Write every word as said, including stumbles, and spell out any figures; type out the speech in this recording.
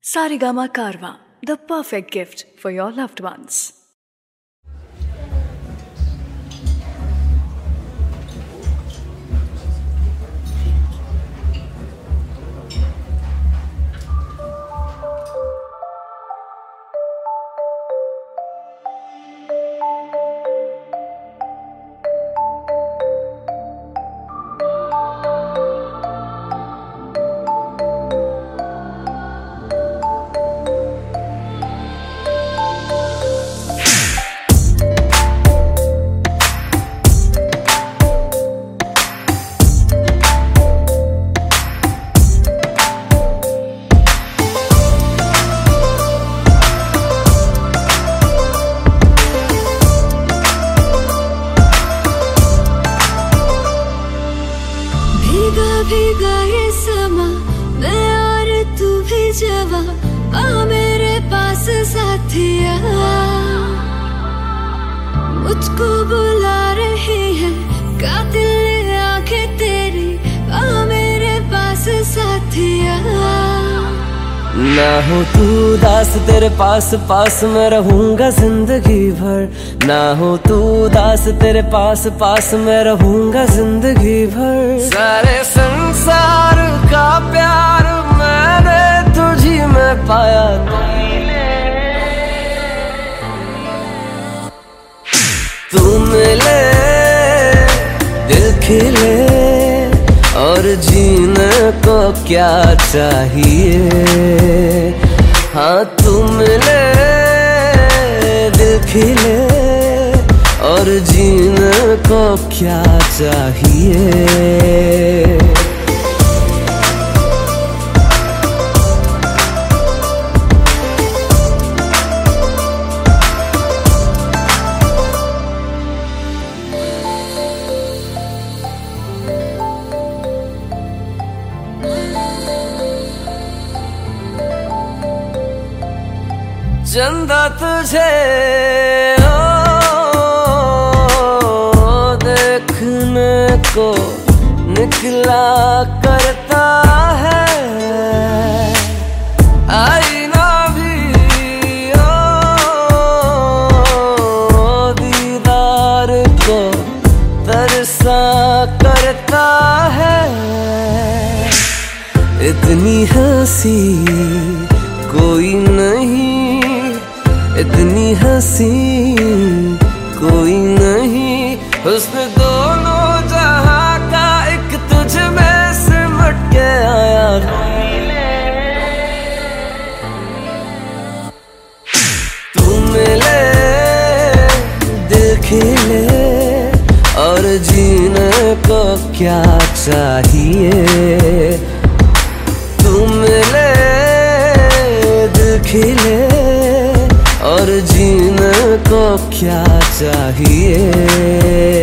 Saregama Karwa, the perfect gift for your loved ones. भीगा भीगा ये समा, मैं और तू भी जवा, आ मेरे पास साथिया। मुझको बुला रही है कातिल आंखें तेरी, आ मेरे पास साथिया। ना हो तू दास तेरे पास पास मैं रहूंगा जिंदगी भर। ना हो तू दास तेरे पास पास मैं रहूंगा जिंदगी भर। सारे संसार का प्यार मैंने तुझी में पाया। तू मिले दिल खिले और जीने को क्या चाहिए। हाँ तू मिले दिल खिले और जीने को क्या चाहिए। चंदा तुझे ओ, देखने को निकला करता है। आईना भी ओ, दीदार को तरसा करता है। इतनी हंसी कोई नहीं, इतनी हंसी कोई नहीं। हुस्न दोनों जहां का एक तुझ में सिमट के आया। तू मिले दिल खिले और जीने को क्या चाहिए। तू मिले दिल खिले और जीने को क्या चाहिए।